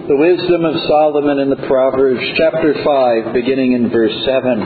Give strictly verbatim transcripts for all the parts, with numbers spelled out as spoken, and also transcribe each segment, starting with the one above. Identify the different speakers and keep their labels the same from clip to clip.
Speaker 1: The wisdom of Solomon in the Proverbs, chapter five, beginning in verse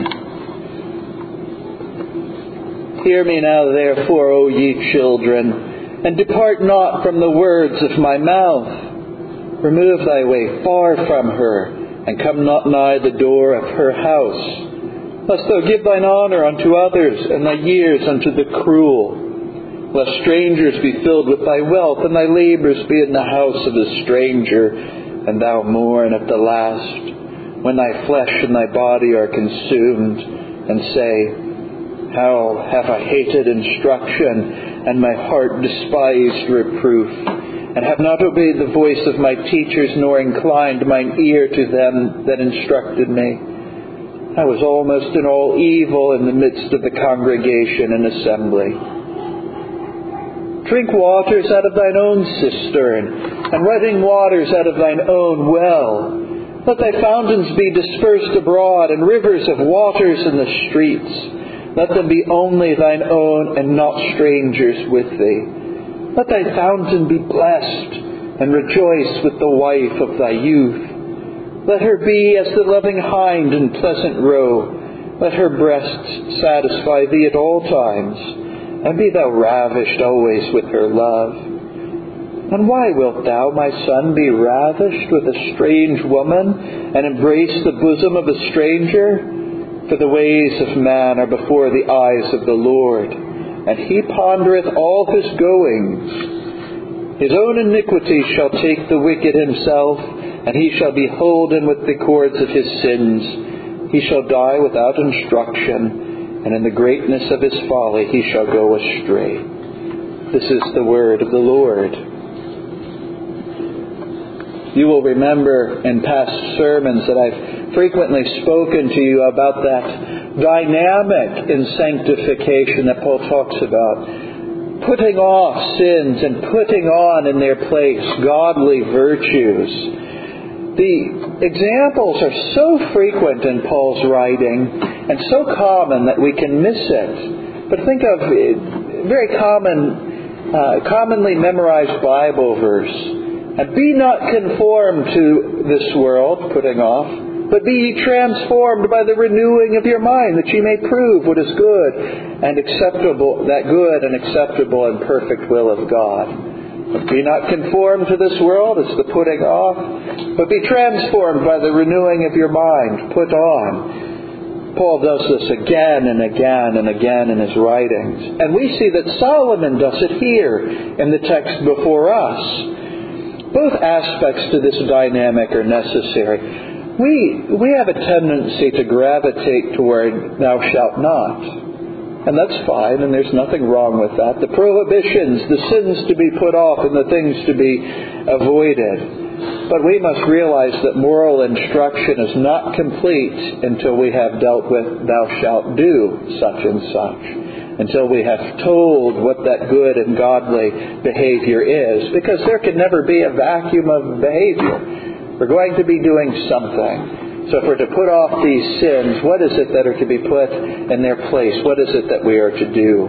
Speaker 1: seven. Hear me now, therefore, O ye children, and depart not from the words of my mouth. Remove thy way far from her, and come not nigh the door of her house. Lest thou give thine honour unto others, and thy years unto the cruel. Lest strangers be filled with thy wealth, and thy labours be in the house of a stranger, and thou mourn at the last, when thy flesh and thy body are consumed, and say, How have I hated instruction, and my heart despised reproof, and have not obeyed the voice of my teachers, nor inclined mine ear to them that instructed me. I was almost in all evil in the midst of the congregation and assembly. Drink waters out of thine own cistern, and running waters out of thine own well. Let thy fountains be dispersed abroad, and rivers of waters in the streets. Let them be only thine own, and not strangers with thee. Let thy fountain be blessed, and rejoice with the wife of thy youth. Let her be as the loving hind in pleasant roe. Let her breasts satisfy thee at all times, and be thou ravished always with her love. And why wilt thou, my son, be ravished with a strange woman, and embrace the bosom of a stranger? For the ways of man are before the eyes of the Lord, and he pondereth all his goings. His own iniquity shall take the wicked himself, and he shall be holden with the cords of his sins. He shall die without instruction, and in the greatness of his folly he shall go astray. This is the word of the Lord. You will remember in past sermons that I've frequently spoken to you about that dynamic in sanctification that Paul talks about. Putting off sins and putting on in their place godly virtues. The examples are so frequent in Paul's writing and so common that we can miss it. But think of a very common, uh, commonly memorized Bible verse. And be not conformed to this world, putting off, but be ye transformed by the renewing of your mind, that ye may prove what is good and acceptable, that good and acceptable and perfect will of God. But be not conformed to this world, it's the putting off, but be transformed by the renewing of your mind, put on. Paul does this again and again and again in his writings. And we see that Solomon does it here in the text before us. Both aspects to this dynamic are necessary. We, we have a tendency to gravitate toward thou shalt not. And that's fine, and there's nothing wrong with that. The prohibitions, the sins to be put off, and the things to be avoided. But we must realize that moral instruction is not complete until we have dealt with thou shalt do such and such. Until we have told what that good and godly behavior is. Because there can never be a vacuum of behavior. We're going to be doing something. So if we're to put off these sins, what is it that are to be put in their place? What is it that we are to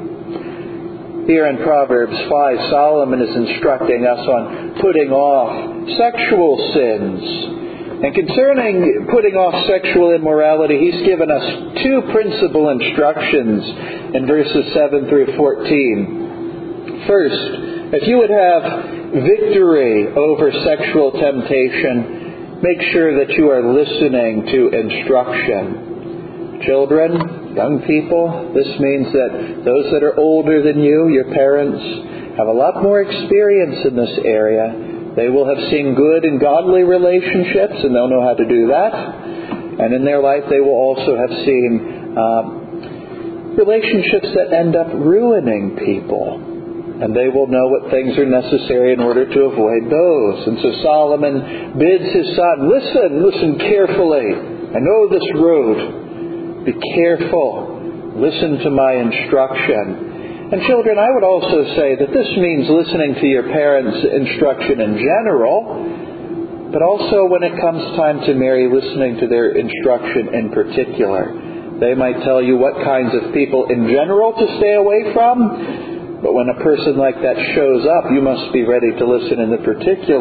Speaker 1: do? Here in Proverbs five, Solomon is instructing us on putting off sexual sins. And concerning putting off sexual immorality, he's given us two principal instructions in verses seven through fourteen. First, if you would have victory over sexual temptation, make sure that you are listening to instruction. Children, young people, this means that those that are older than you, your parents, have a lot more experience in this area. They will have seen good and godly relationships, and they'll know how to do that. And in their life, they will also have seen uh, relationships that end up ruining people. And they will know what things are necessary in order to avoid those. And so Solomon bids his son, listen, listen carefully. I know this road. Be careful. Listen to my instruction. And children, I would also say that this means listening to your parents' instruction in general, but also when it comes time to marry, listening to their instruction in particular. They might tell you what kinds of people in general to stay away from, but when a person like that shows up, you must be ready to listen in the particular.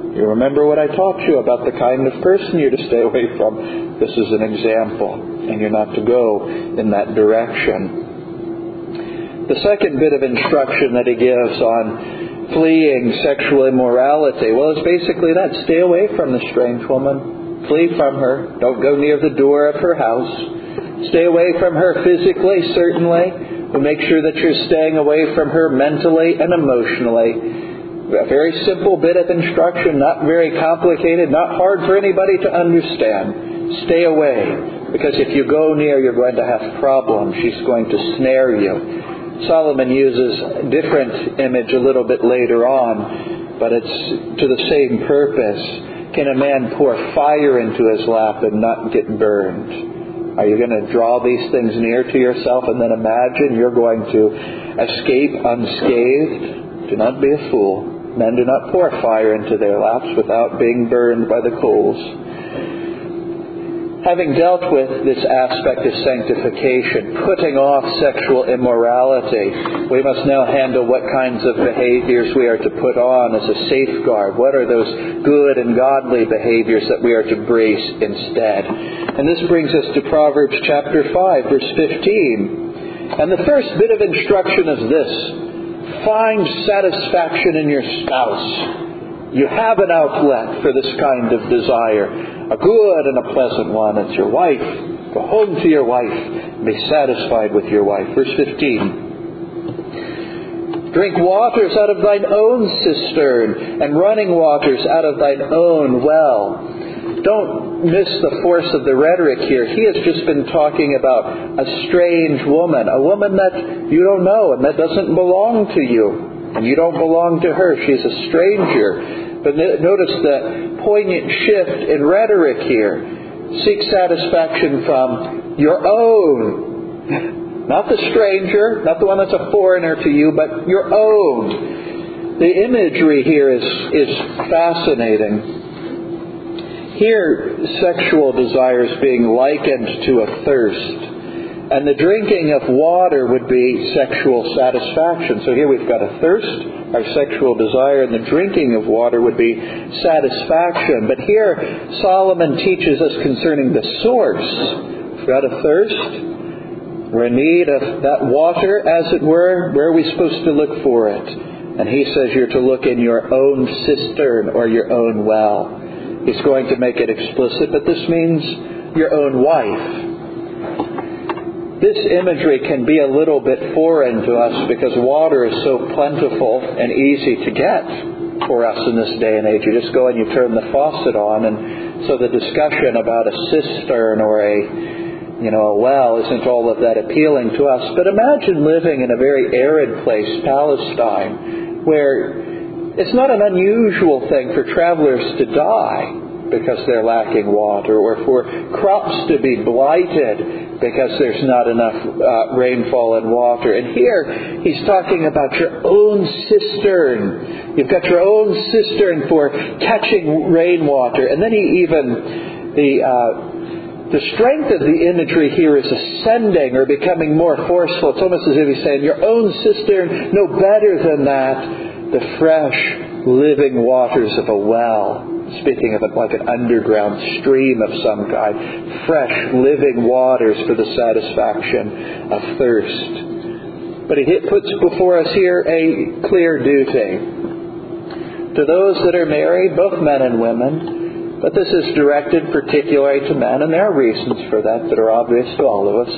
Speaker 1: You remember what I taught you about the kind of person you're to stay away from. This is an example, and you're not to go in that direction. The second bit of instruction that he gives on fleeing sexual immorality, well, it's basically that. Stay away from the strange woman. Flee from her. Don't go near the door of her house. Stay away from her physically, certainly. But make sure that you're staying away from her mentally and emotionally. A very simple bit of instruction, not very complicated, not hard for anybody to understand. Stay away, because if you go near, you're going to have problems. She's going to snare you. Solomon uses a different image a little bit later on, but it's to the same purpose. Can a man pour fire into his lap and not get burned? Are you going to draw these things near to yourself and then imagine you're going to escape unscathed? Do not be a fool. Men do not pour fire into their laps without being burned by the coals. Having dealt with this aspect of sanctification, putting off sexual immorality, we must now handle what kinds of behaviors we are to put on as a safeguard. What are those good and godly behaviors that we are to brace instead? And this brings us to Proverbs chapter five, verse fifteen. And the first bit of instruction is this: find satisfaction in your spouse. You have an outlet for this kind of desire, a good and a pleasant one. It's your wife. Go home to your wife and be satisfied with your wife. Verse fifteen. Drink waters out of thine own cistern, and running waters out of thine own well. Don't miss the force of the rhetoric here. He has just been talking about a strange woman, a woman that you don't know and that doesn't belong to you. And you don't belong to her. She's a stranger. But notice the poignant shift in rhetoric here. Seek satisfaction from your own. Not the stranger, not the one that's a foreigner to you, but your own. The imagery here is, is fascinating. Here, sexual desire is being likened to a thirst. And the drinking of water would be sexual satisfaction. So here we've got a thirst, our sexual desire, and the drinking of water would be satisfaction. But here, Solomon teaches us concerning the source. We've got a thirst. We're in need of that water, as it were. Where are we supposed to look for it? And he says you're to look in your own cistern or your own well. He's going to make it explicit, but this means your own wife. This imagery can be a little bit foreign to us because water is so plentiful and easy to get for us in this day and age. You just go and you turn the faucet on, and so the discussion about a cistern or a, you know, a well isn't all of that appealing to us. But imagine living in a very arid place, Palestine, where it's not an unusual thing for travelers to die because they're lacking water, or for crops to be blighted because there's not enough uh, rainfall and water. And here he's talking about your own cistern. You've got your own cistern for catching rainwater. And then he even, the uh, the strength of the imagery here is ascending or becoming more forceful. It's almost as if he's saying, your own cistern, no better than that, the fresh, living waters of a well. Speaking of it like an underground stream of some kind. Fresh, living waters for the satisfaction of thirst. But he puts before us here a clear duty. To those that are married, both men and women, but this is directed particularly to men, and there are reasons for that that are obvious to all of us.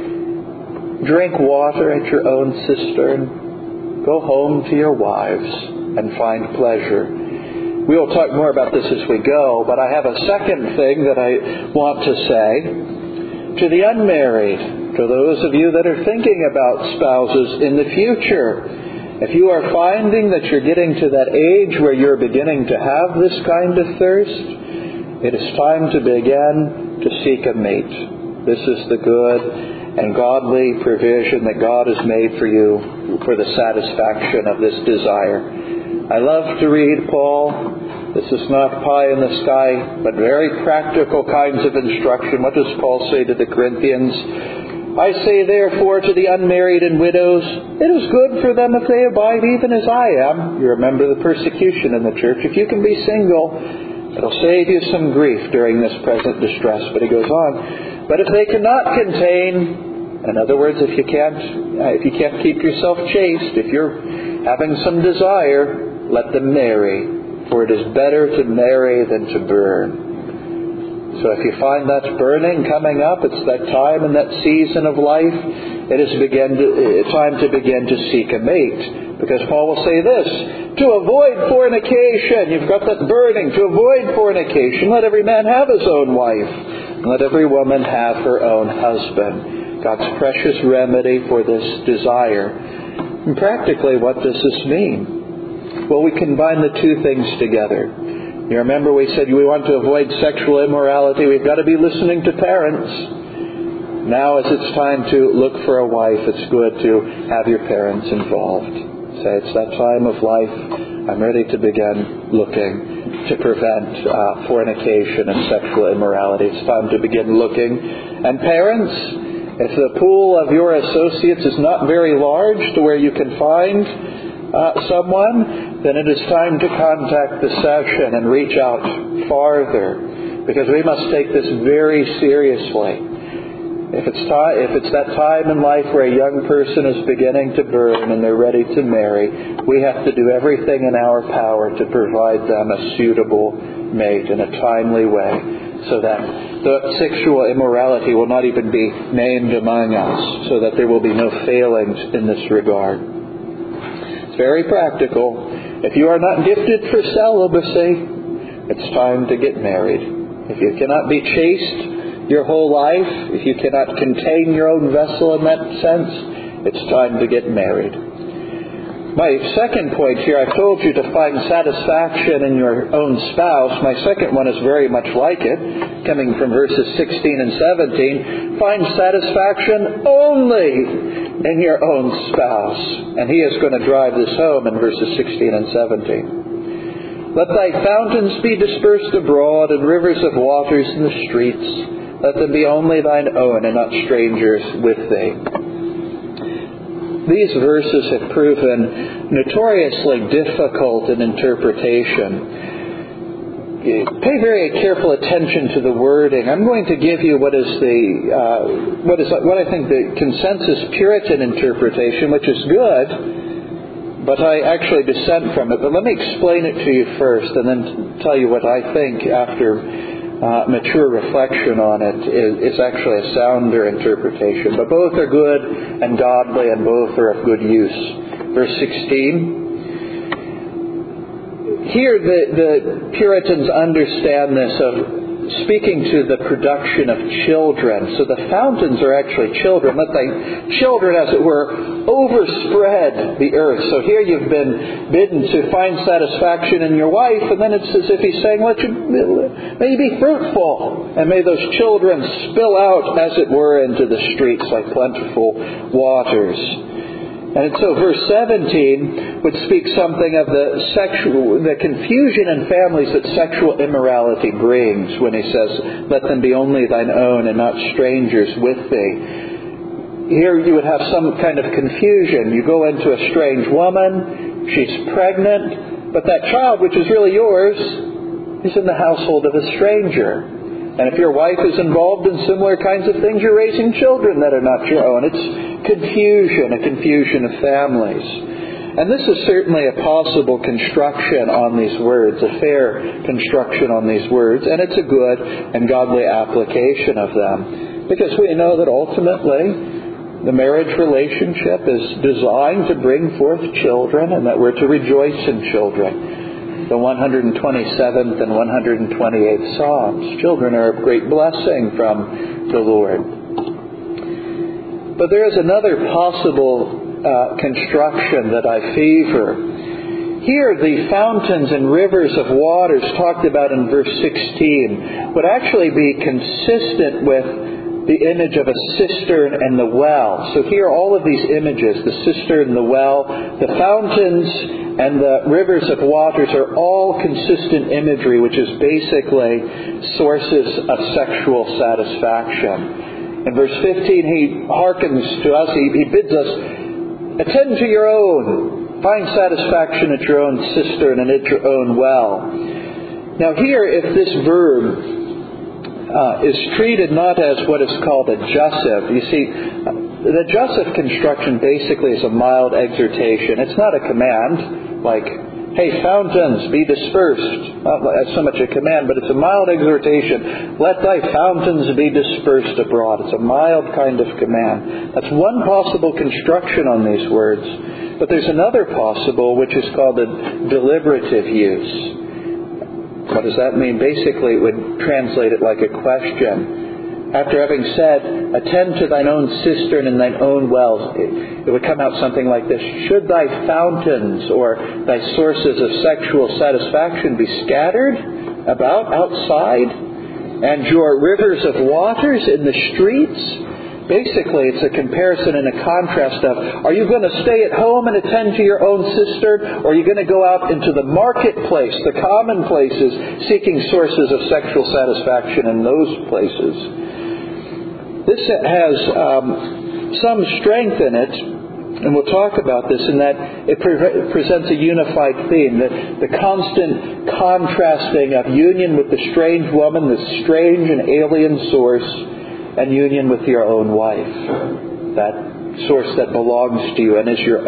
Speaker 1: Drink water at your own cistern. Go home to your wives and find pleasure. We will talk more about this as we go, but I have a second thing that I want to say. To the unmarried, to those of you that are thinking about spouses in the future, if you are finding that you're getting to that age where you're beginning to have this kind of thirst, it is time to begin to seek a mate. This is the good and godly provision that God has made for you for the satisfaction of this desire. I love to read Paul. This is not pie in the sky, but very practical kinds of instruction. What does Paul say to the Corinthians? I say therefore to the unmarried and widows, it is good for them if they abide even as I am. You remember the persecution in the church. If you can be single, it'll save you some grief during this present distress. But he goes on, but if they cannot contain, in other words, if you can't, uh, if you can't keep yourself chaste, if you're having some desire, let them marry. For it is better to marry than to burn. So if you find that burning coming up, it's that time and that season of life, it is begin to, it's time to begin to seek a mate. Because Paul will say this, to avoid fornication, you've got that burning, to avoid fornication, let every man have his own wife, and let every woman have her own husband. God's precious remedy for this desire. And practically, what does this mean? Well, we combine the two things together. You remember we said we want to avoid sexual immorality. We've got to be listening to parents. Now as it's time to look for a wife, it's good to have your parents involved. Say, it's that time of life. I'm ready to begin looking to prevent uh, fornication and sexual immorality. It's time to begin looking. And parents, if the pool of your associates is not very large to where you can find Uh, someone, then it is time to contact the session and reach out farther, because we must take this very seriously. If it's time, if it's that time in life where a young person is beginning to burn and they're ready to marry, we have to do everything in our power to provide them a suitable mate in a timely way, so that the sexual immorality will not even be named among us, so that there will be no failings in this regard. Very practical. If you are not gifted for celibacy, it's time to get married. If you cannot be chaste your whole life, if you cannot contain your own vessel in that sense, it's time to get married. My second point here, I've told you to find satisfaction in your own spouse. My second one is very much like it, coming from verses sixteen and seventeen. Find satisfaction only in your own spouse. And he is going to drive this home in verses sixteen and seventeen. Let thy fountains be dispersed abroad, and rivers of waters in the streets. Let them be only thine own, and not strangers with thee. These verses have proven notoriously difficult in interpretation. Pay very careful attention to the wording. I'm going to give you what is the uh, what is what I think the consensus Puritan interpretation, which is good, but I actually dissent from it. But let me explain it to you first, and then tell you what I think after Uh, mature reflection on it is, is actually a sounder interpretation. But both are good and godly, and both are of good use. Verse sixteen. Here the, the Puritans understand this of speaking to the production of children. So the fountains are actually children. Let thy children, as it were, overspread the earth. So here you've been bidden to find satisfaction in your wife, and then it's as if he's saying, let you, may you be fruitful, and may those children spill out, as it were, into the streets like plentiful waters. And so verse seventeen would speak something of the sexual, the confusion in families that sexual immorality brings when he says, let them be only thine own and not strangers with thee. Here you would have some kind of confusion. You go into a strange woman, she's pregnant, but that child, which is really yours, is in the household of a stranger. And if your wife is involved in similar kinds of things, you're raising children that are not your own. It's confusion, a confusion of families. And this is certainly a possible construction on these words, a fair construction on these words, and it's a good and godly application of them. Because we know that ultimately the marriage relationship is designed to bring forth children, and that we're to rejoice in children. The one hundred twenty-seventh and one hundred twenty-eighth Psalms. Children are a great blessing from the Lord. But there is another possible uh, construction that I favor. Here, the fountains and rivers of waters talked about in verse sixteen would actually be consistent with the image of a cistern and the well. So here all of these images, the cistern, the well, the fountains, and the rivers of waters are all consistent imagery, which is basically sources of sexual satisfaction. In verse fifteen, he hearkens to us, he, he bids us, attend to your own, find satisfaction at your own cistern and at your own well. Now here, if this verb uh, is treated not as what is called a jussive, you see, the jussive construction basically is a mild exhortation. It's not a command, like, hey, fountains, be dispersed. Not as so much a command, but it's a mild exhortation. Let thy fountains be dispersed abroad. It's a mild kind of command. That's one possible construction on these words. But there's another possible, which is called a deliberative use. What does that mean? Basically, it would translate it like a question. After having said, attend to thine own cistern and thine own wells, it, it would come out something like this. Should thy fountains or thy sources of sexual satisfaction be scattered about outside, and your rivers of waters in the streets? Basically, it's a comparison and a contrast of, are you going to stay at home and attend to your own cistern, or are you going to go out into the marketplace, the common places, seeking sources of sexual satisfaction in those places? This has um, some strength in it, and we'll talk about this, in that it pre- presents a unified theme, the, the constant contrasting of union with the strange woman, the strange and alien source, and union with your own wife, that source that belongs to you and is your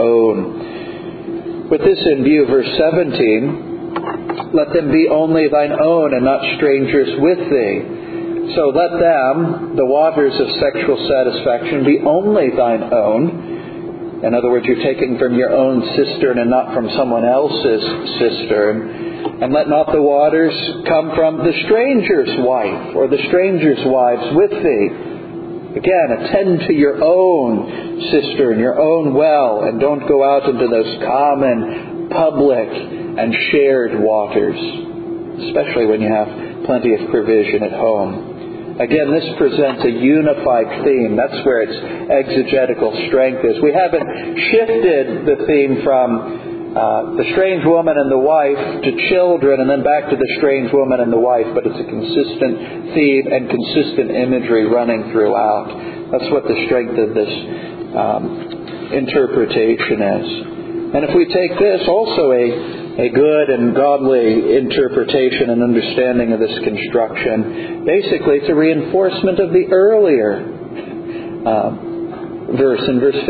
Speaker 1: own. With this in view, verse seventeen, let them be only thine own and not strangers with thee. So let them, the waters of sexual satisfaction, be only thine own. In other words, you're taking from your own cistern and not from someone else's cistern. And let not the waters come from the stranger's wife or the stranger's wives with thee. Again, attend to your own cistern, your own well, and don't go out into those common, public, and shared waters, especially when you have plenty of provision at home. Again, this presents a unified theme. That's where its exegetical strength is. We haven't shifted the theme from uh, the strange woman and the wife to children and then back to the strange woman and the wife, but it's a consistent theme and consistent imagery running throughout. That's what the strength of this um, interpretation is. And if we take this, also a A good and godly interpretation and understanding of this construction. Basically, it's a reinforcement of the earlier uh, verse in verse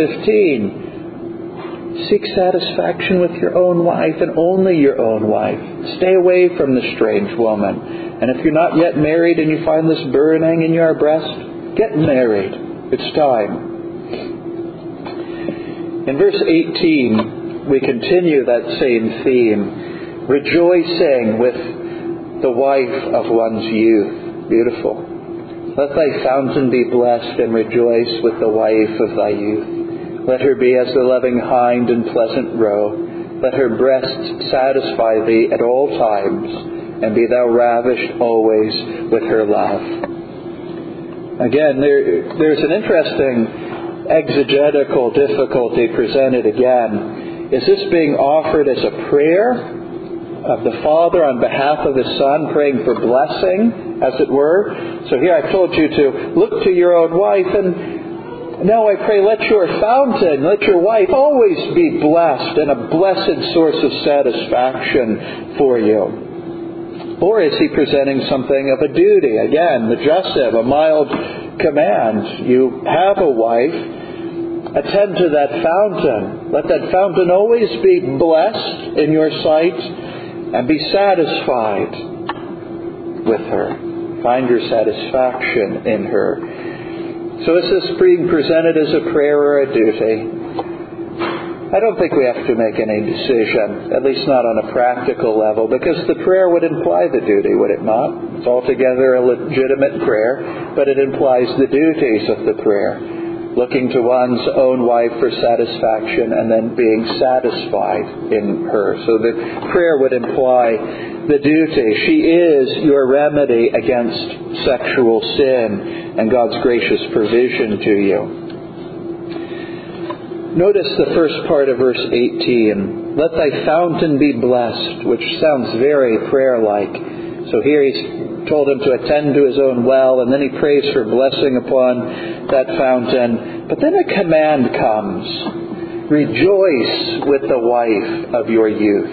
Speaker 1: fifteen. Seek satisfaction with your own wife and only your own wife. Stay away from the strange woman. And if you're not yet married and you find this burning in your breast, get married. It's time. In verse eighteen, we continue that same theme, rejoicing with the wife of one's youth. Beautiful. Let thy fountain be blessed, and rejoice with the wife of thy youth. Let her be as the loving hind in pleasant roe. Let her breasts satisfy thee at all times, and be thou ravished always with her love. Again, there, there's an interesting exegetical difficulty presented again. Is this being offered as a prayer of the Father on behalf of His Son, praying for blessing, as it were? So here I've told you to look to your own wife, and now I pray let your fountain, let your wife always be blessed and a blessed source of satisfaction for you. Or is He presenting something of a duty? Again, the jussive, a mild command. You have a wife. Attend to that fountain. Let that fountain always be blessed in your sight, and be satisfied with her. Find your satisfaction in her. So is this being presented as a prayer or a duty? I don't think we have to make any decision, at least not on a practical level, because the prayer would imply the duty, would it not? It's altogether a legitimate prayer, but it implies the duties of the prayer. Looking to one's own wife for satisfaction and then being satisfied in her. So the prayer would imply the duty. She is your remedy against sexual sin and God's gracious provision to you. Notice the first part of verse eighteen. Let thy fountain be blessed, which sounds very prayer-like. So here he's told him to attend to his own well, and then he prays for blessing upon that fountain. But then a command comes. Rejoice with the wife of your youth.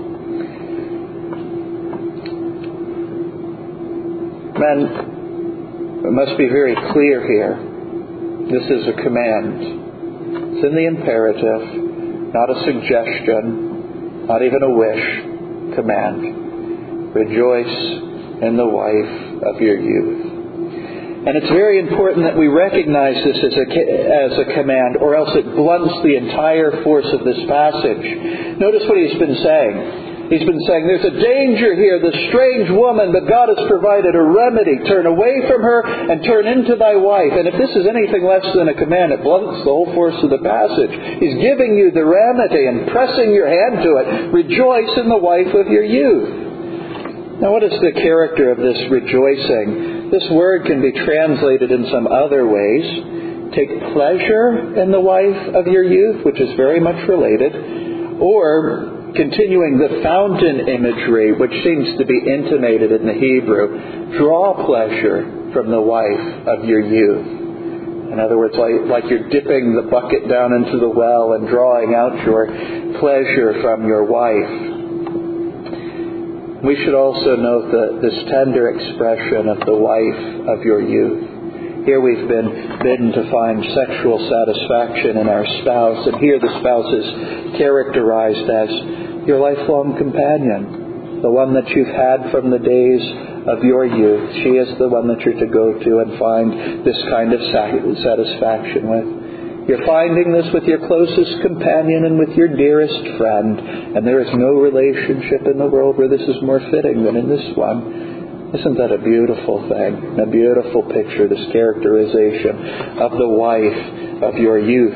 Speaker 1: Men, it must be very clear here. This is a command. It's in the imperative, not a suggestion, not even a wish. Command. Rejoice in the wife of your youth. And it's very important that we recognize this as a, as a command, or else it blunts the entire force of this passage. Notice what he's been saying. He's been saying, there's a danger here, this strange woman, but God has provided a remedy. Turn away from her and turn into thy wife. And if this is anything less than a command, it blunts the whole force of the passage. He's giving you the remedy and pressing your hand to it. Rejoice in the wife of your youth. Now, what is the character of this rejoicing? This word can be translated in some other ways. Take pleasure in the wife of your youth, which is very much related. Or, continuing the fountain imagery, which seems to be intimated in the Hebrew, draw pleasure from the wife of your youth. In other words, like, like you're dipping the bucket down into the well and drawing out your pleasure from your wife. We should also note that this tender expression of the wife of your youth. Here we've been bidden to find sexual satisfaction in our spouse, and here the spouse is characterized as your lifelong companion, the one that you've had from the days of your youth. She is the one that you're to go to and find this kind of satisfaction with. You're finding this with your closest companion and with your dearest friend, and there is no relationship in the world where this is more fitting than in this one. Isn't that a beautiful thing? A beautiful picture, this characterization of the wife of your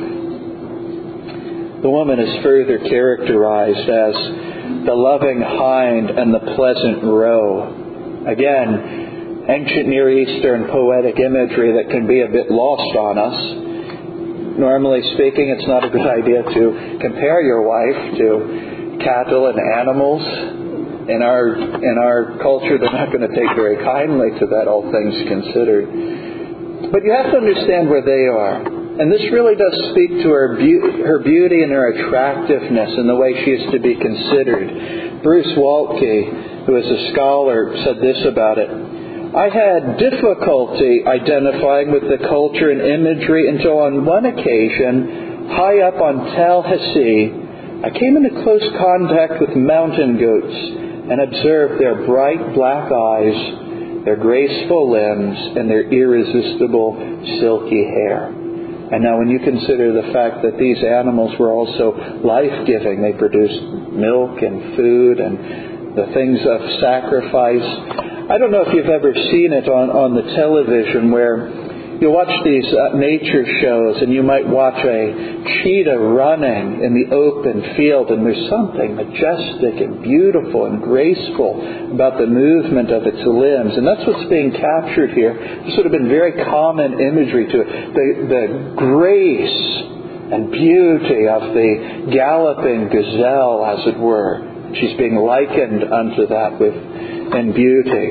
Speaker 1: youth. The woman is further characterized as the loving hind and the pleasant roe. Again, ancient Near Eastern poetic imagery that can be a bit lost on us. Normally speaking, it's not a good idea to compare your wife to cattle and animals. In our in our culture, they're not going to take very kindly to that, all things considered. But you have to understand where they are. And this really does speak to her, be- her beauty and her attractiveness and the way she is to be considered. Bruce Waltke, who is a scholar, said this about it. I had difficulty identifying with the culture and imagery until on one occasion, high up on Tallahassee, I came into close contact with mountain goats and observed their bright black eyes, their graceful limbs, and their irresistible silky hair. And now when you consider the fact that these animals were also life-giving, they produced milk and food and the things of sacrifice. I don't know if you've ever seen it on, on the television where you watch these uh, nature shows and you might watch a cheetah running in the open field, and there's something majestic and beautiful and graceful about the movement of its limbs. And that's what's being captured here. There's sort of been very common imagery to it. The, the grace and beauty of the galloping gazelle, as it were. She's being likened unto that with in beauty.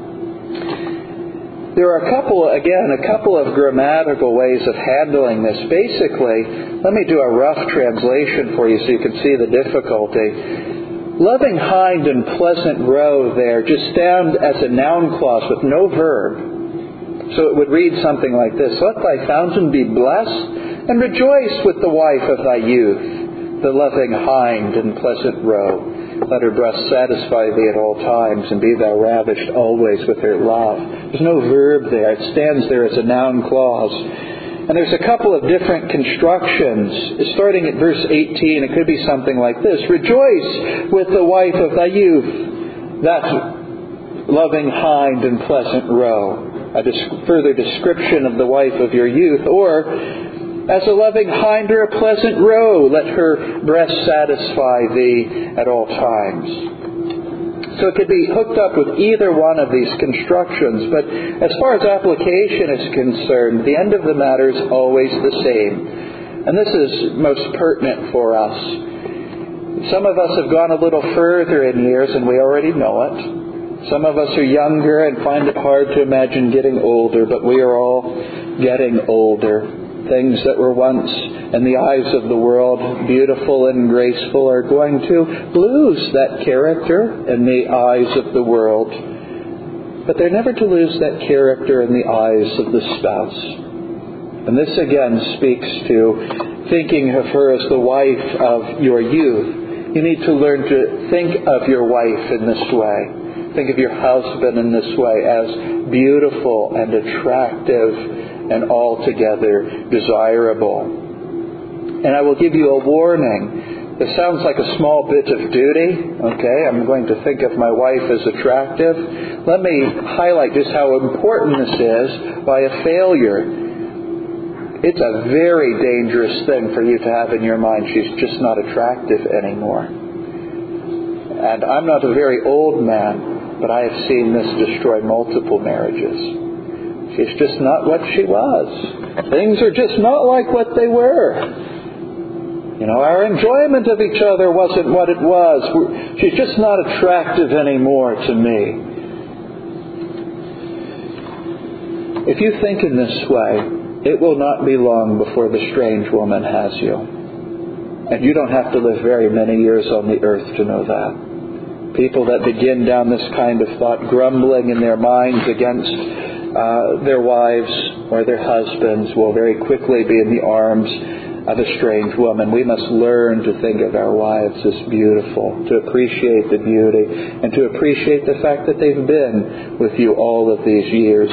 Speaker 1: There are a couple, again, a couple of grammatical ways of handling this. Basically, let me do a rough translation for you so you can see the difficulty. Loving hind and pleasant roe there just stand as a noun clause with no verb. So it would read something like this. Let thy fountain be blessed, and rejoice with the wife of thy youth, the loving hind and pleasant roe. Let her breast satisfy thee at all times, and be thou ravished always with her love. There's no verb there. It stands there as a noun clause. And there's a couple of different constructions. Starting at verse eighteen, it could be something like this. Rejoice with the wife of thy youth, that loving hind and pleasant roe. A further description of the wife of your youth. Or, as a loving hind or a pleasant roe, let her breast satisfy thee at all times. So it could be hooked up with either one of these constructions, but as far as application is concerned, the end of the matter is always the same. And this is most pertinent for us. Some of us have gone a little further in years and we already know it. Some of us are younger and find it hard to imagine getting older, but we are all getting older. Things that were once, in the eyes of the world, beautiful and graceful are going to lose that character in the eyes of the world. But they're never to lose that character in the eyes of the spouse. And this again speaks to thinking of her as the wife of your youth. You need to learn to think of your wife in this way. Think of your husband in this way, as beautiful and attractive and altogether desirable. And I will give you a warning. This sounds like a small bit of duty. Okay, I'm going to think of my wife as attractive. Let me highlight just how important this is by a failure. It's a very dangerous thing for you to have in your mind. She's just not attractive anymore. And I'm not a very old man, but I have seen this destroy multiple marriages. She's just not what she was. Things are just not like what they were. You know, our enjoyment of each other wasn't what it was. She's just not attractive anymore to me. If you think in this way, it will not be long before the strange woman has you. And you don't have to live very many years on the earth to know that. People that begin down this kind of thought, grumbling in their minds against uh, their wives or their husbands, will very quickly be in the arms of a strange woman. We must learn to think of our wives as beautiful, to appreciate the beauty, and to appreciate the fact that they've been with you all of these years.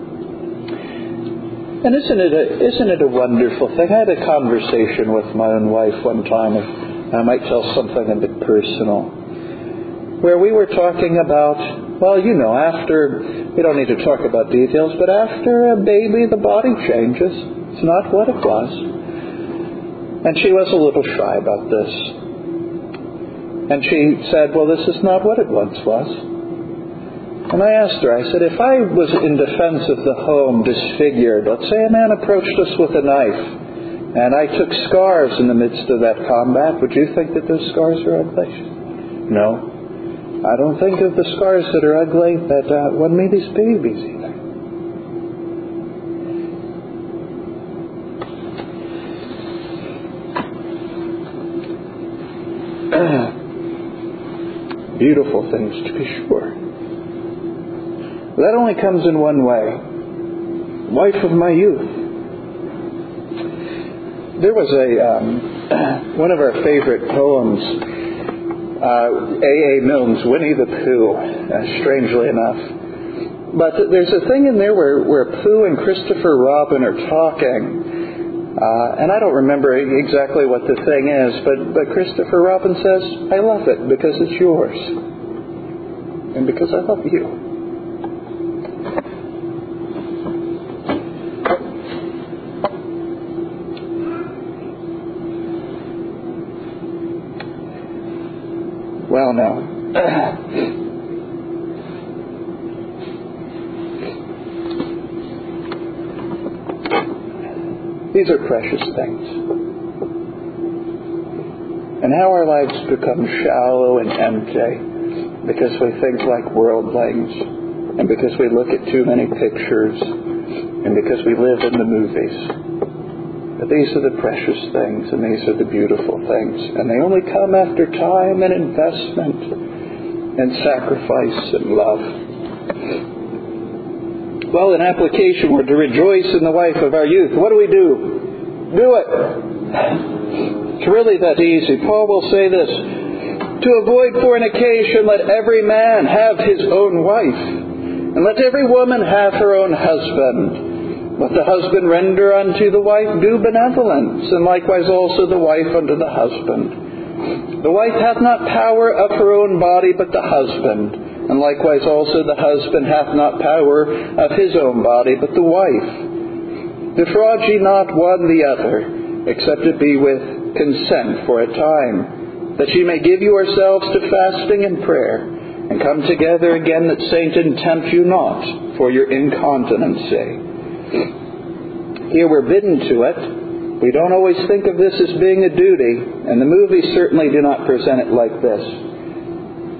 Speaker 1: And isn't it a, isn't it a wonderful thing? I had a conversation with my own wife one time, and I might tell something a bit personal, where we were talking about, well, you know, after, we don't need to talk about details, but after a baby, the body changes. It's not what it was. And she was a little shy about this. And she said, well, this is not what it once was. And I asked her, I said, if I was in defense of the home disfigured, let's say a man approached us with a knife, and I took scars in the midst of that combat, would you think that those scars are ugly? No. I don't think of the scars that are ugly that uh, won me these babies either. Beautiful things, to be sure. That only comes in one way. Wife of my youth. There was a um, one of our favorite poems, Uh, A A Milne's Winnie the Pooh, uh, strangely enough. But there's a thing in there where, where Pooh and Christopher Robin are talking. Uh, and I don't remember exactly what the thing is, but, but Christopher Robin says, I love it because it's yours. And because I love you. Well, now, these are precious things. And how our lives become shallow and empty because we think like worldlings, and because we look at too many pictures, and because we live in the movies. But these are the precious things, and these are the beautiful things. And they only come after time and investment and sacrifice and love. Well, in application, we're to rejoice in the wife of our youth. What do we do? Do it. It's really that easy. Paul will say this, to avoid fornication, let every man have his own wife, and let every woman have her own husband. Let the husband render unto the wife due benevolence, and likewise also the wife unto the husband. The wife hath not power of her own body, but the husband. And likewise also the husband hath not power of his own body, but the wife. Defraud ye not one the other, except it be with consent for a time, that ye may give yourselves to fasting and prayer, and come together again, that Satan tempt you not for your incontinency. Here we're bidden to it. We don't always think of this as being a duty, and the movies certainly do not present it like this.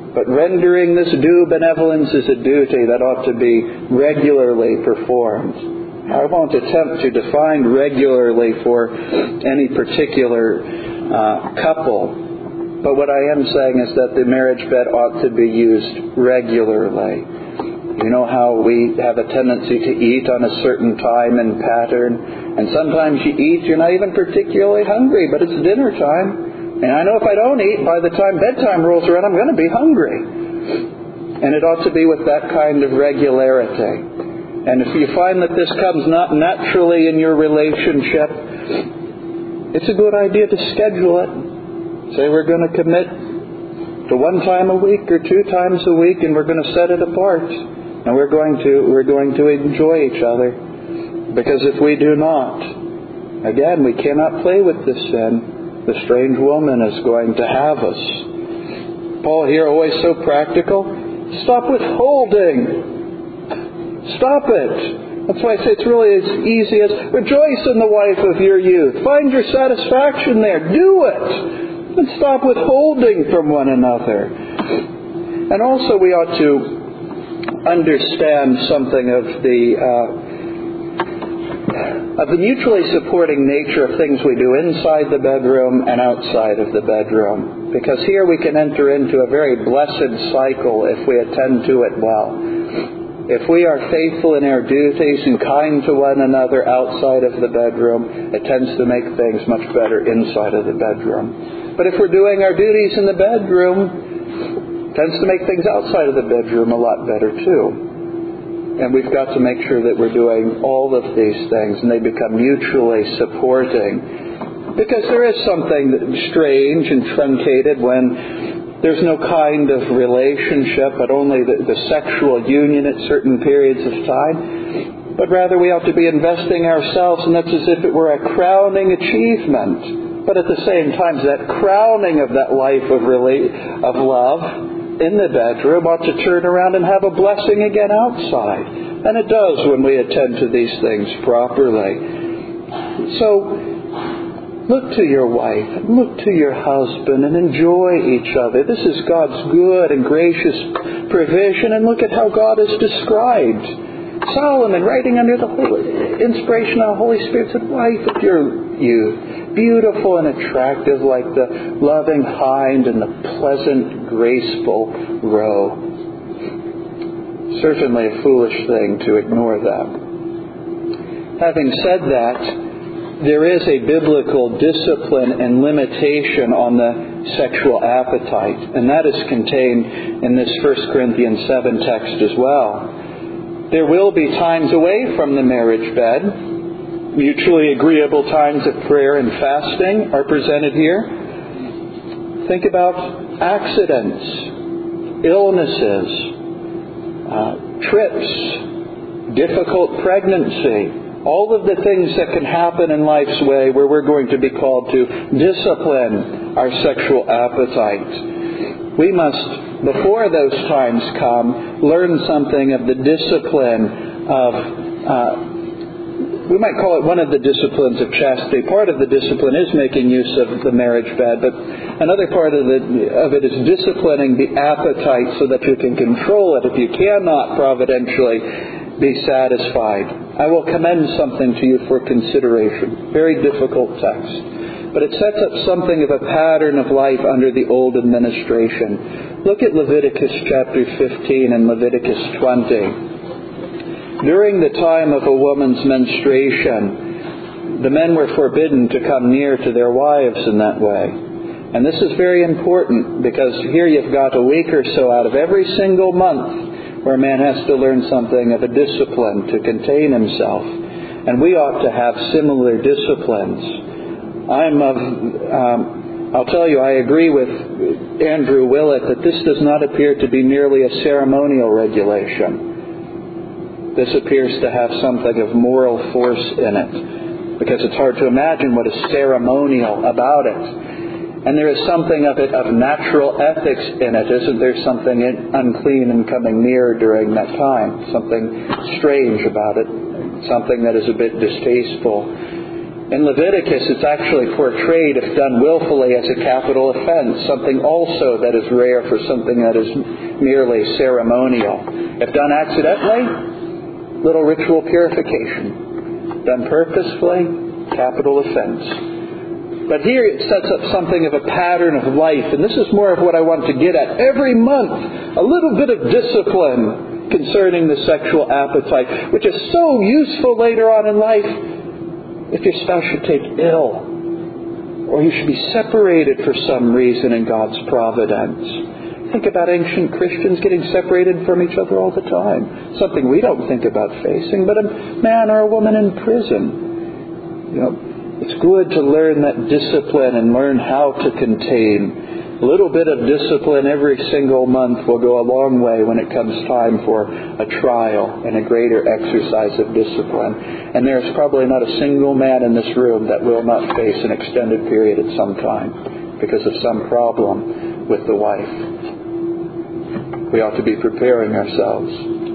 Speaker 1: But rendering this due benevolence is a duty that ought to be regularly performed. I won't attempt to define regularly for any particular uh, couple, but what I am saying is that the marriage bed ought to be used regularly. You know how we have a tendency to eat on a certain time and pattern, and sometimes you eat, you're not even particularly hungry, but it's dinner time. And I know if I don't eat, by the time bedtime rolls around, I'm going to be hungry. And it ought to be with that kind of regularity. And if you find that this comes not naturally in your relationship, it's a good idea to schedule it. Say we're going to commit to one time a week or two times a week, and we're going to set it apart. And we're going to we're going to enjoy each other. Because if we do not, again, we cannot play with this sin. The strange woman is going to have us. Paul here, always so practical. Stop withholding. Stop it. That's why I say it's really as easy as rejoice in the wife of your youth. Find your satisfaction there. Do it. And stop withholding from one another. And also we ought to understand something of the uh, of the mutually supporting nature of things we do inside the bedroom and outside of the bedroom. Because here we can enter into a very blessed cycle if we attend to it well. If we are faithful in our duties and kind to one another outside of the bedroom, it tends to make things much better inside of the bedroom. But if we're doing our duties in the bedroom, it tends to make things outside of the bedroom a lot better too. And we've got to make sure that we're doing all of these things and they become mutually supporting. Because there is something strange and truncated when there's no kind of relationship, but only the, the sexual union at certain periods of time. But rather we ought to be investing ourselves, and that's as if it were a crowning achievement. But at the same time, that crowning of that life of, rela- of love in the bedroom ought to turn around and have a blessing again outside. And it does when we attend to these things properly. So, look to your wife, look to your husband, and enjoy each other. This is God's good and gracious provision, and look at how God is described. Solomon, writing under the Holy, inspiration of the Holy Spirit, said, wife of your youth, beautiful and attractive like the loving hind and the pleasant, graceful roe. Certainly a foolish thing to ignore that. Having said that, there is a biblical discipline and limitation on the sexual appetite, and that is contained in this First Corinthians seven text as well. There will be times away from the marriage bed. Mutually agreeable times of prayer and fasting are presented here. Think about accidents, illnesses, uh, trips, difficult pregnancy, all of the things that can happen in life's way where we're going to be called to discipline our sexual appetite. We must, before those times come, learn something of the discipline of, uh, we might call it one of the disciplines of chastity. Part of the discipline is making use of the marriage bed, but another part of, the, of it is disciplining the appetite so that you can control it if you cannot providentially be satisfied. I will commend something to you for consideration. Very difficult text. But it sets up something of a pattern of life under the old administration. Look at Leviticus chapter fifteen and Leviticus twenty. During the time of a woman's menstruation, the men were forbidden to come near to their wives in that way. And this is very important because here you've got a week or so out of every single month where a man has to learn something of a discipline to contain himself. And we ought to have similar disciplines. I'm of, um, I'll tell you, I agree with Andrew Willett that this does not appear to be merely a ceremonial regulation. This appears to have something of moral force in it, because it's hard to imagine what is ceremonial about it. And there is something of it of natural ethics in it. Isn't there something unclean and coming near during that time? Something strange about it. Something that is a bit distasteful. In Leviticus, it's actually portrayed, if done willfully, as a capital offense, something also that is rare for something that is merely ceremonial. If done accidentally, little ritual purification. Done purposefully, capital offense. But here it sets up something of a pattern of life, and this is more of what I want to get at. Every month, a little bit of discipline concerning the sexual appetite, which is so useful later on in life. If your spouse should take ill, or you should be separated for some reason in God's providence. Think about ancient Christians getting separated from each other all the time. Something we don't think about facing, but a man or a woman in prison. You know, it's good to learn that discipline and learn how to contain. A little bit of discipline every single month will go a long way when it comes time for a trial and a greater exercise of discipline. And there's probably not a single man in this room that will not face an extended period at some time because of some problem with the wife. We ought to be preparing ourselves.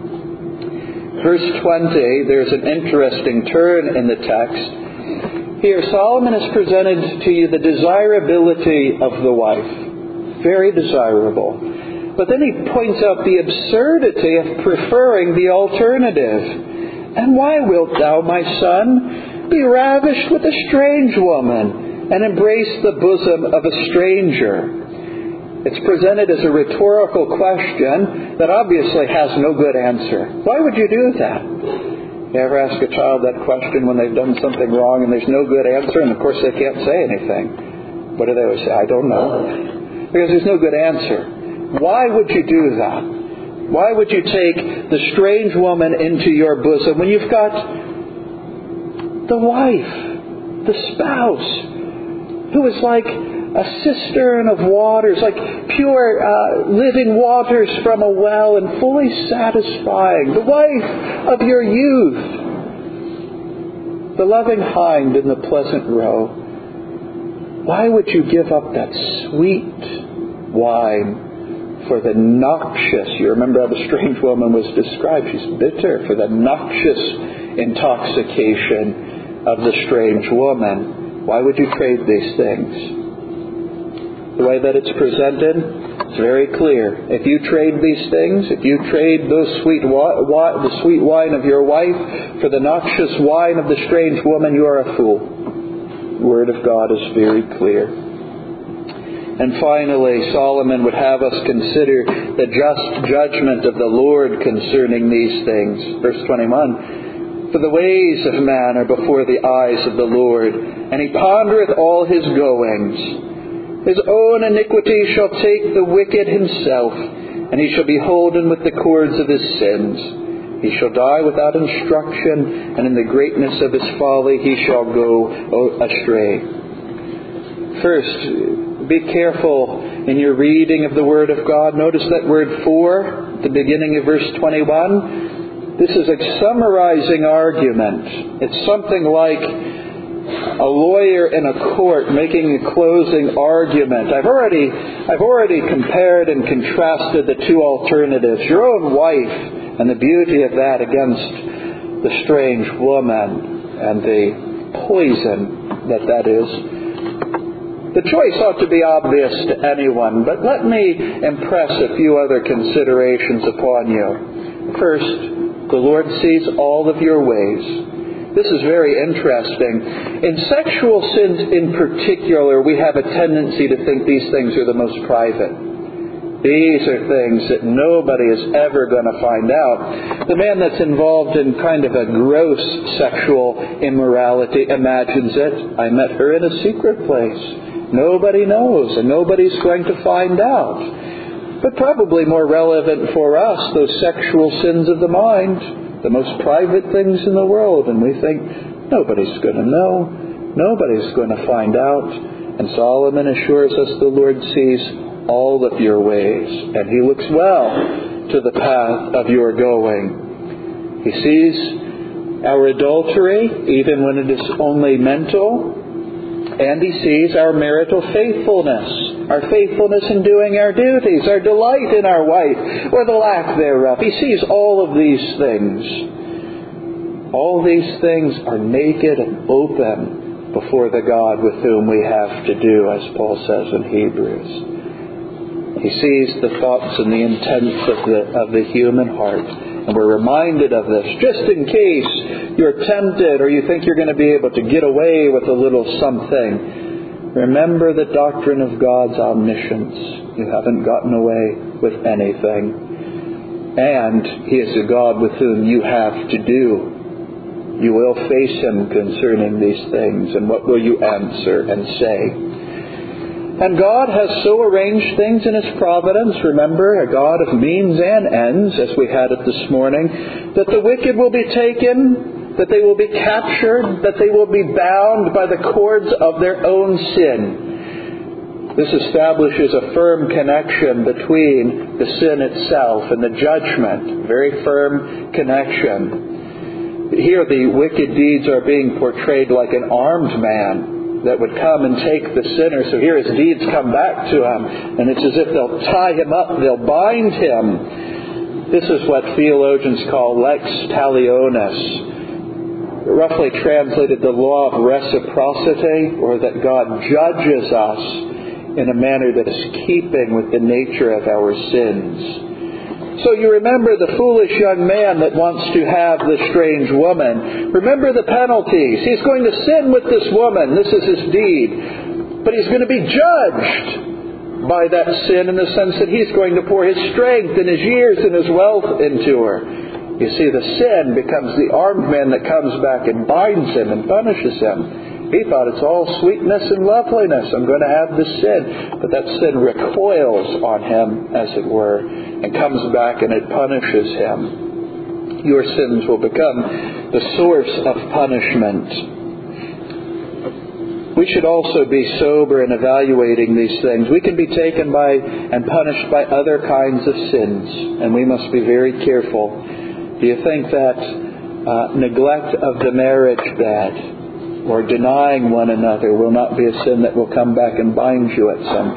Speaker 1: Verse twenty, there's an interesting turn in the text. Here, Solomon has presented to you the desirability of the wife. Very desirable. But then he points out the absurdity of preferring the alternative. And why wilt thou, my son, be ravished with a strange woman and embrace the bosom of a stranger? It's presented as a rhetorical question that obviously has no good answer. Why would you do that? You ever ask a child that question when they've done something wrong and there's no good answer, and of course they can't say anything? What do they always say? I don't know. Because there's no good answer. Why would you do that? Why would you take the strange woman into your bosom when you've got the wife, the spouse, who is like a cistern of waters, like pure uh, living waters from a well and fully satisfying, the wife of your youth, the loving hind in the pleasant roe? Why would you give up that sweet wine for the noxious? You remember how the strange woman was described. She's bitter for the noxious intoxication of the strange woman. Why would you trade these things? The way that it's presented, it's very clear. If you trade these things, if you trade those sweet wa- wa- the sweet wine of your wife for the noxious wine of the strange woman, you are a fool. The Word of God is very clear. And finally, Solomon would have us consider the just judgment of the Lord concerning these things. Verse twenty-one, for the ways of man are before the eyes of the Lord, and he pondereth all his goings. His own iniquity shall take the wicked himself, and he shall be holden with the cords of his sins. He shall die without instruction, and in the greatness of his folly he shall go astray. First, be careful in your reading of the Word of God. Notice that word for, at the beginning of verse twenty-one. This is a summarizing argument. It's something like a lawyer in a court making a closing argument. I've already, I've already compared and contrasted the two alternatives. Your own wife and the beauty of that against the strange woman and the poison that that is. The choice ought to be obvious to anyone, but let me impress a few other considerations upon you. First, the Lord sees all of your ways. This is very interesting. In sexual sins in particular, we have a tendency to think these things are the most private. These are things that nobody is ever going to find out. The man that's involved in kind of a gross sexual immorality imagines it. I met her in a secret place. Nobody knows, and nobody's going to find out. But probably more relevant for us, those sexual sins of the mind, the most private things in the world. And we think, nobody's going to know. Nobody's going to find out. And Solomon assures us the Lord sees all of your ways, and he looks well to the path of your going. He sees our adultery, even when it is only mental, and he sees our marital faithfulness, our faithfulness in doing our duties, our delight in our wife, or the lack thereof. He sees all of these things. All these things are naked and open before the God with whom we have to do, as Paul says in Hebrews. He sees the thoughts and the intents of the, of the human heart. And we're reminded of this, just in case you're tempted or you think you're going to be able to get away with a little something. Remember the doctrine of God's omniscience. You haven't gotten away with anything. And He is a God with whom you have to do. You will face Him concerning these things. And what will you answer and say? And God has so arranged things in His providence, remember, a God of means and ends, as we had it this morning, that the wicked will be taken, that they will be captured, that they will be bound by the cords of their own sin. This establishes a firm connection between the sin itself and the judgment, a very firm connection. Here the wicked deeds are being portrayed like an armed man that would come and take the sinner. So here his deeds come back to him, and it's as if they'll tie him up, they'll bind him. This is what theologians call lex talionis, roughly translated the law of reciprocity, or that God judges us in a manner that is keeping with the nature of our sins. So you remember the foolish young man that wants to have the strange woman. Remember the penalties. He's going to sin with this woman. This is his deed. But he's going to be judged by that sin in the sense that he's going to pour his strength and his years and his wealth into her. You see, the sin becomes the armed man that comes back and binds him and punishes him. He thought it's all sweetness and loveliness. I'm going to have this sin. But that sin recoils on him, as it were, and comes back and it punishes him. Your sins will become the source of punishment. We should also be sober in evaluating these things. We can be taken by and punished by other kinds of sins, and we must be very careful. Do you think that uh, neglect of the marriage bed or denying one another will not be a sin that will come back and bind you at some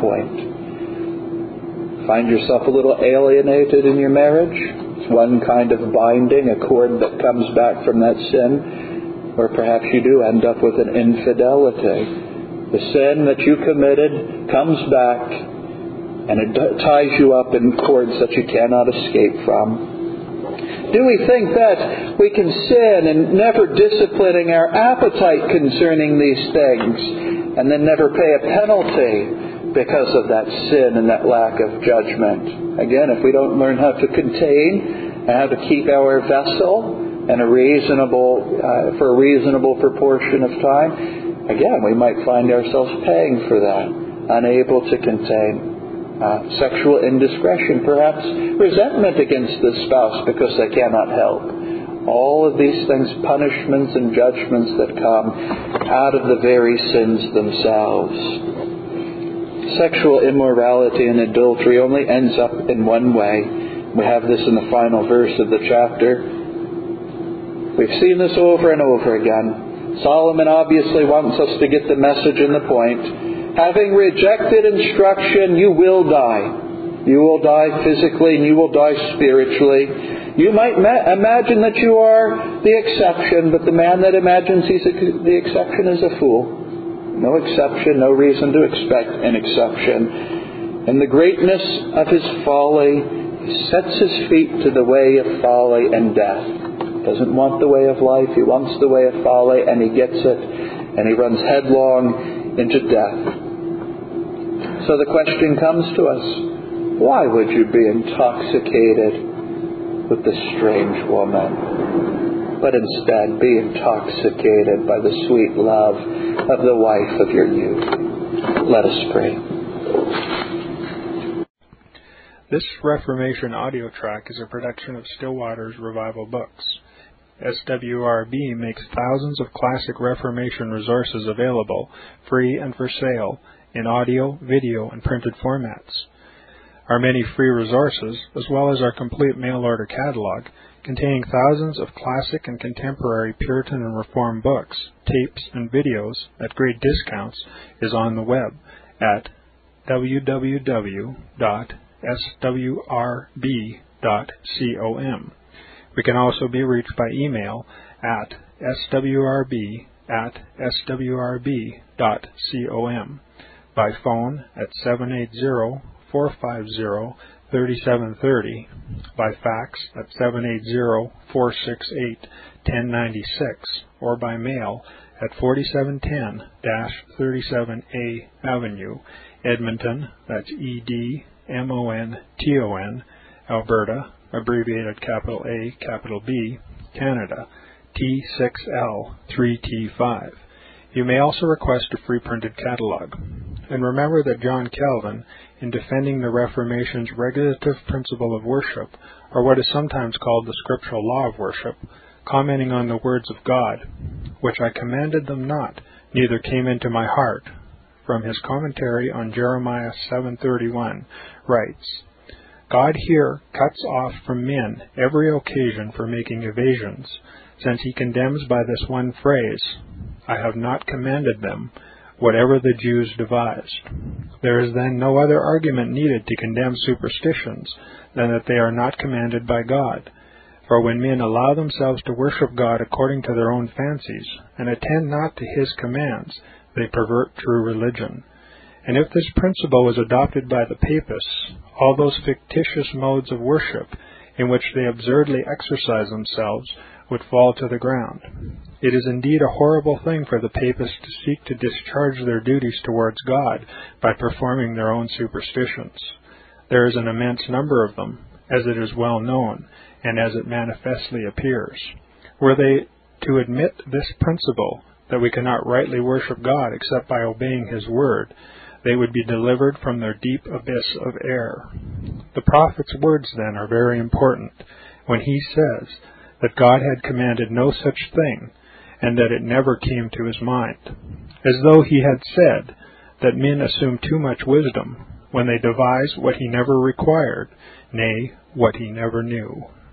Speaker 1: point? Find yourself a little alienated in your marriage? It's one kind of binding, a cord that comes back from that sin. Or perhaps you do end up with an infidelity. The sin that you committed comes back and it ties you up in cords that you cannot escape from. Do we think that we can sin and never disciplining our appetite concerning these things and then never pay a penalty because of that sin and that lack of judgment? Again, if we don't learn how to contain and how to keep our vessel and a reasonable, uh, for a reasonable proportion of time, again, we might find ourselves paying for that, unable to contain. Uh, sexual indiscretion, perhaps resentment against the spouse because they cannot help. All of these things, punishments and judgments that come out of the very sins themselves. Sexual immorality and adultery only ends up in one way. We have this in the final verse of the chapter. We've seen this over and over again. Solomon obviously wants us to get the message and the point. Having rejected instruction, you will die. You will die physically and you will die spiritually. You might ma- imagine that you are the exception, but the man that imagines he's a, the exception is a fool. No exception, no reason to expect an exception. In the greatness of his folly, he sets his feet to the way of folly and death. He doesn't want the way of life, he wants the way of folly, and he gets it, and he runs headlong into death. So the question comes to us, why would you be intoxicated with this strange woman, but instead be intoxicated by the sweet love of the wife of your youth? Let us pray.
Speaker 2: This Reformation audio track is a production of Stillwater's Revival Books. S W R B makes thousands of classic Reformation resources available, free and for sale, in audio, video, and printed formats. Our many free resources, as well as our complete mail-order catalog, containing thousands of classic and contemporary Puritan and Reformed books, tapes, and videos at great discounts, is on the web at w w w dot s w r b dot com. We can also be reached by email at s w r b at s w r b dot com, by phone at seven eight zero, four five zero, three seven three zero, by fax at seven eight zero, four six eight, one zero nine six, or by mail at forty-seven ten thirty-seven A Avenue, Edmonton, that's E D M O N T O N, Alberta, abbreviated capital A, capital B, Canada, T six L three T five. You may also request a free printed catalog. And remember that John Calvin, in defending the Reformation's regulative principle of worship, or what is sometimes called the scriptural law of worship, commenting on the words of God, which I commanded them not, neither came into my heart, from his commentary on Jeremiah seven thirty-one, writes, God here cuts off from men every occasion for making evasions, since he condemns by this one phrase, I have not commanded them, whatever the Jews devised. There is then no other argument needed to condemn superstitions than that they are not commanded by God. For when men allow themselves to worship God according to their own fancies, and attend not to his commands, they pervert true religion. And if this principle was adopted by the papists, all those fictitious modes of worship in which they absurdly exercise themselves would fall to the ground. It is indeed a horrible thing for the papists to seek to discharge their duties towards God by performing their own superstitions. There is an immense number of them, as it is well known, and as it manifestly appears. Were they to admit this principle, that we cannot rightly worship God except by obeying his word, they would be delivered from their deep abyss of error. The prophet's words, then, are very important, when he says that God had commanded no such thing, and that it never came to his mind, as though he had said that men assume too much wisdom when they devise what he never required, nay, what he never knew.